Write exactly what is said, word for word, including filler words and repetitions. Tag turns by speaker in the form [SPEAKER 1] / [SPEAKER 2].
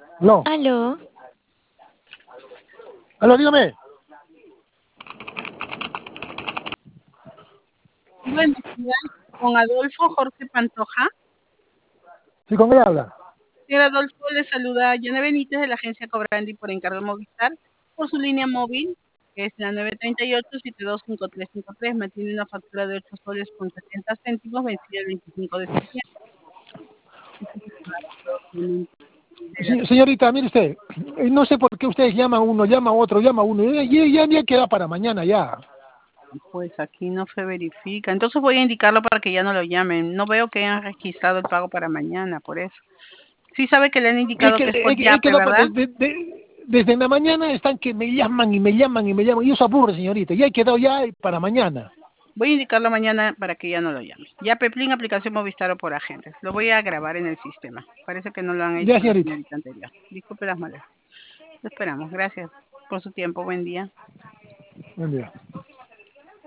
[SPEAKER 1] No.
[SPEAKER 2] Aló.
[SPEAKER 1] Aló, dígame.
[SPEAKER 3] Buenos días, con Adolfo Jorge Pantoja.
[SPEAKER 1] Sí, con ella habla.
[SPEAKER 3] Señor Adolfo, le saluda Yana Benítez de la agencia Cobrandi por encargo de Movistar por su línea móvil, que es la nueve tres ocho, siete dos cinco tres cinco tres. Mantiene una factura de ocho soles con setenta céntimos vencida el veinticinco de septiembre.
[SPEAKER 1] Sí, señorita, mire usted, eh, no sé por qué ustedes llaman uno, llama otro, llama uno, y ya, ya, ya queda para mañana ya.
[SPEAKER 3] Pues aquí no se verifica. Entonces voy a indicarlo para que ya no lo llamen. No veo que hayan registrado el pago para mañana, por eso. Sí sabe que le han
[SPEAKER 1] Es
[SPEAKER 3] indicado
[SPEAKER 1] que
[SPEAKER 3] que es
[SPEAKER 1] he,
[SPEAKER 3] por
[SPEAKER 1] he
[SPEAKER 3] Yape,
[SPEAKER 1] quedado
[SPEAKER 3] ¿verdad?
[SPEAKER 1] desde, de- desde la mañana están que me llaman y me llaman y me llaman, y eso aburre, señorita, ya he quedado ya para mañana.
[SPEAKER 3] Voy a indicarlo mañana para que ya no lo llame. Ya Peplin, aplicación Movistar o por agentes. Lo voy a grabar en el sistema. Parece que no lo han hecho
[SPEAKER 1] Ya,
[SPEAKER 3] la
[SPEAKER 1] señorita.
[SPEAKER 3] señorita anterior. Disculpe las molestias. Lo esperamos. Gracias por su tiempo. Buen día.
[SPEAKER 1] Buen día.